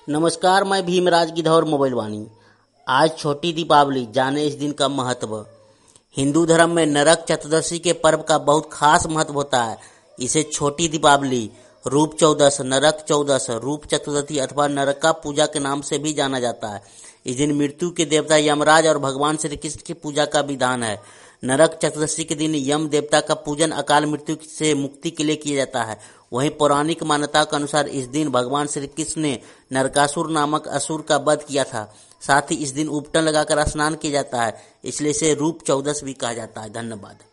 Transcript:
नमस्कार, मैं भीमराज गिद्धौर मोबाइल वाणी। आज छोटी दीपावली, जाने इस दिन का महत्व। हिंदू धर्म में नरक चतुर्दशी के पर्व का बहुत खास महत्व होता है। इसे छोटी दीपावली, रूप चौदस, नरक चौदस, रूप चतुर्दशी अथवा नरका पूजा के नाम से भी जाना जाता है। इस दिन मृत्यु के देवता यमराज और भगवान श्री कृष्ण की पूजा का विधान है। नरक चतुर्दशी के दिन यम देवता का पूजन अकाल मृत्यु से मुक्ति के लिए किया जाता है। वहीं पौराणिक मान्यता के अनुसार इस दिन भगवान श्री कृष्ण ने नरकासुर नामक असुर का वध किया था। साथ ही इस दिन उपटन लगाकर स्नान किया जाता है, इसलिए इसे रूप चौदस भी कहा जाता है। धन्यवाद।